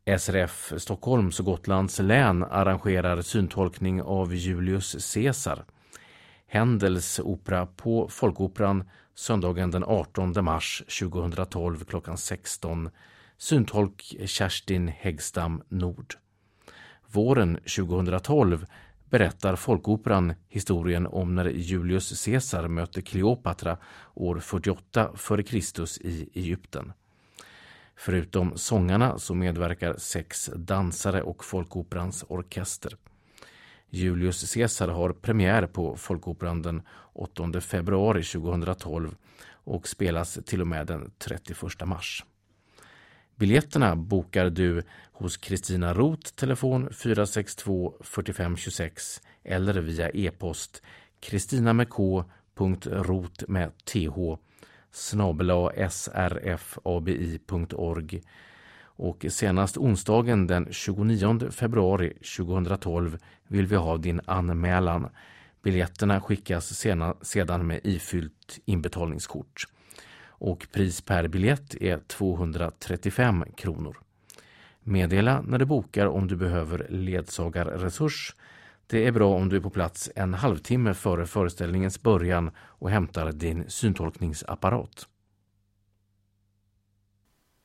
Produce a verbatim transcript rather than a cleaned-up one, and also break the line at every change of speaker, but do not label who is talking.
S R F Stockholms och Gotlands län arrangerar syntolkning av Julius Caesar. Händels opera på Folkoperan söndagen den artonde mars tjugohundratolv klockan sexton. Syntolk Kerstin Häggstam Nord. Våren tjugohundratolv berättar Folkoperan historien om när Julius Caesar mötte Kleopatra år fyrtioåtta före Kristus i Egypten. Förutom sångarna så medverkar sex dansare och Folkoperans orkester. Julius Caesar har premiär på Folkoperan den åttonde februari tjugohundratolv och spelas till och med den trettioförsta mars. Biljetterna bokar du hos Kristina Roth, telefon fyra sex två fyra fem två sex eller via e-post kristinamedk.rot med th snabel-a srfabi punkt org och senast onsdagen den tjugonionde februari tjugohundratolv vill vi ha din anmälan. Biljetterna skickas sena, sedan med ifyllt inbetalningskort. Och pris per biljett är tvåhundratrettiofem kronor. Meddela när du bokar om du behöver ledsagarresurs. Det är bra om du är på plats en halvtimme före föreställningens början och hämtar din syntolkningsapparat.